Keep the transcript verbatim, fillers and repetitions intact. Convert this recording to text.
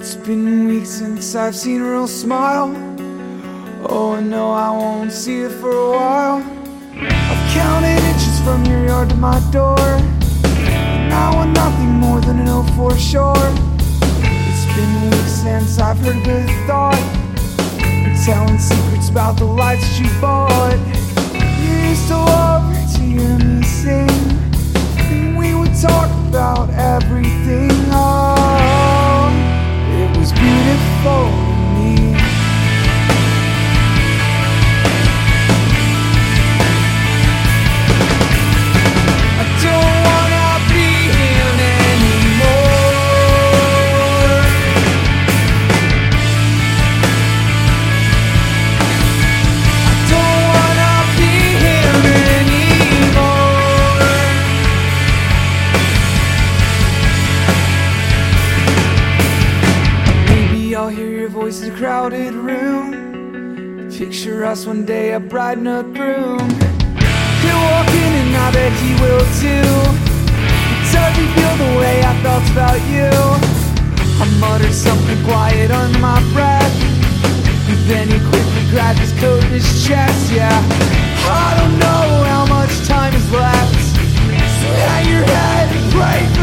It's been weeks since I've seen a real smile. Oh, I know I won't see it for a while. I've counted inches from your yard to my door, and I want nothing more than an oh four shore. It's been weeks since I've heard a good thought, and telling secrets about the lights that you bought. You used to love to hear me sing, and we would talk about everything. Oh, it was beautiful to me. I don't wanna be him anymore. I don't wanna be him anymore. Maybe I'll hear your voice in a crowded room. Picture us one day, a bride and a groom. He'll walk in and I bet he will too. Does he feel the way I felt about you? I muttered something quiet under my breath, and then he quickly grabbed his coat and his chest. Yeah, I don't know how much time is left, so hang your head and pray